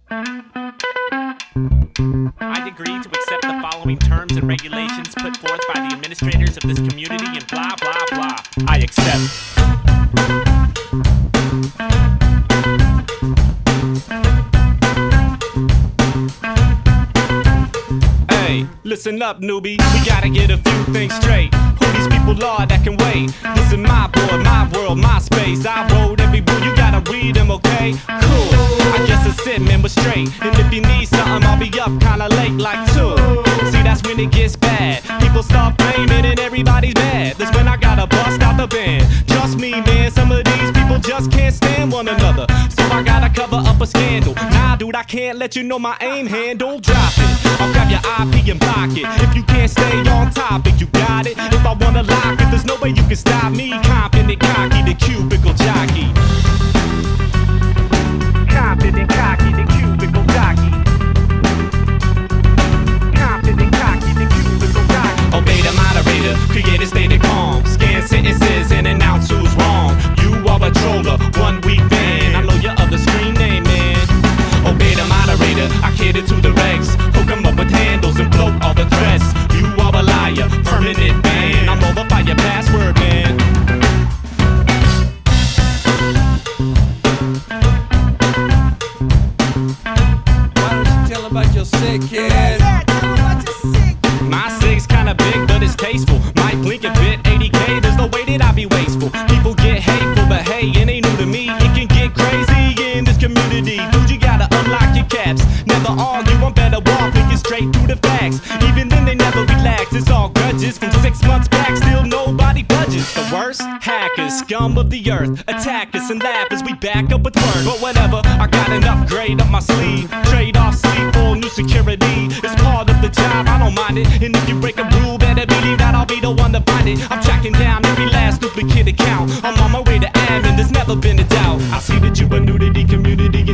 I agree to accept the following terms and regulations put forth by the administrators of this community and blah blah blah. I accept. Hey, listen up, newbie. We gotta get a few things straight. Who these people are that can wait? This is my boy, my world, my space. I wrote every rule, you gotta read them, okay? Cool. I guess it's it, man, but straight. And if you need something, I'll be up kinda late, like 2. See, that's when it gets bad. People start blaming and everybody's mad. That's when I gotta bust out the band. Trust me, man, some of these people just can't stand one another. So I gotta cover up a scandal. Nah, dude, I can't let you know my aim handle. Drop it. I'll grab your IP and block it. If you can't stay on topic, you got it. If I wanna lock it, there's no way you can stop me. Confident, cocky, the cubicle jockey. Confident, cocky, the cubicle jockey. Confident, cocky, the cubicle jockey. Obey the moderator, create a state of calm. Scan sentences and announce who's wrong. You are a troller, 1 week ban. I know your other screen name, man. Obey the moderator, I cater to the regs. Hook 'em up with handles and bloat all the threats. You are a liar, permanent ban. I'm over by your password, man. Why don't you tell about your sick kid? My sig's kinda big, but it's tasteful. Might blink a bit, 80K, there's no way that I be wasteful. People get hateful, but hey, it ain't new to me. It can get crazy in this community. Dude, you gotta unlock your caps. Never argue, I'm better walk, thinking straight through the facts. Even then, they never relax. It's all grudges from 6 months back. Still nobody budges. The worst hackers, scum of the earth, attack us and laugh as we back up with word. But whatever, I got an upgrade up my sleeve. Trade off sleep for new security. It's part of the job, I don't mind it. And if you break a rule, better believe that I'll be the one to find it. I'm tracking down every last duplicate account. I'm on my way to admin, there's never been a doubt. I see that you a new to the community.